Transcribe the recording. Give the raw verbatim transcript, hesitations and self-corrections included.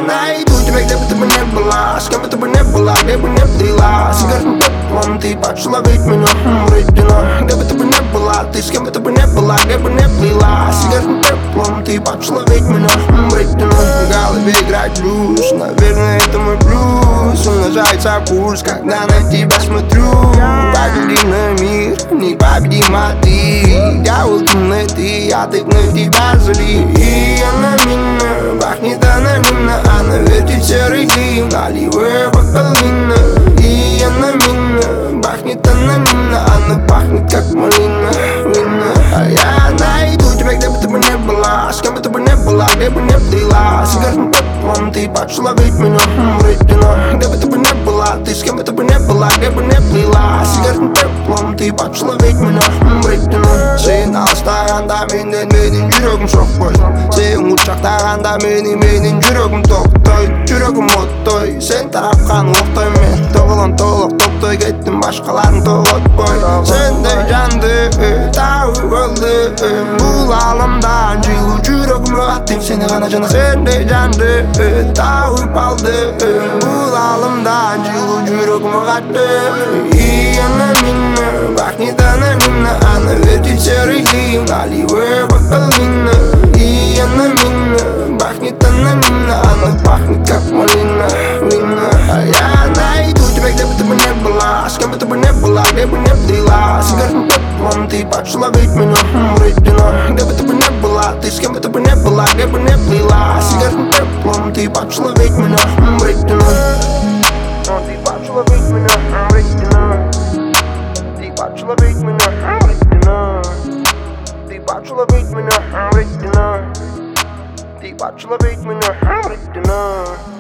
найду тебя, где бы ты бы не была, с кем бы ты бы не была, где бы не плела. Сигаретным пеплом ты почала ведь меня вредина. Где бы ты бы не была, ты с кем бы ты бы не была, где бы не плела. Сигаретным пеплом ты почала ведь меня вредина. В голове играет блюз, наверное это мой плюс. Умножается пульс, когда на тебя смотрю. Победи на мир, непобедима ты. Дьявол темный ты, а ты на тебя зли. И она меня пахнет анонимно, она вертит серый дым, наливая бокалина. И она меня пахнет анонимно, она пахнет как малина, вина. А я найду тебя, где бы ты бы не была, с кем бы ты бы не была, где бы не плела. Сигаретным пеплом ты почала ведь меня вредина. Где бы ты бы не была, ты с кем бы ты бы не была, где бы не плела. Сигаретным пеплом ты почала ведь меня вредина. Сен алыстағанда менен менің жүрегім соқпай. Сен құшақтағанда мені менің жүрегім тоқтай. Жүрегім оттай, сен тарапқан оқтай. Мен тоғылан толық топтай кеттім, башқаларын тоғытпай. Сендей жанды тауып өлді, бұл ғаламдан жылу жүрегім аттым. Сені ғана жана сендей жанды тауып алды, бұл ғаламдан жылу жүрегім аттым. И она меня пахнет анонимно, она вертит серый дым, наливая бокалина. И она меня пахнет анонимно, она пахнет как малина, вина. А я найду тебя, где бы ты бы не была, с кем бы ты бы не была, где бы не плела. Сигаретным пеплом ты почала ведь меня вредина. Где бы ты бы не была, ты с кем бы ты бы не была, где бы не плела. Сигаретным пеплом ты почала ведь меня вредина. Ты почала ведь меня вредина. Ты почала ведь меня вредина. Ты почала ведь меня вредина. Ты почала ведь меня вредина.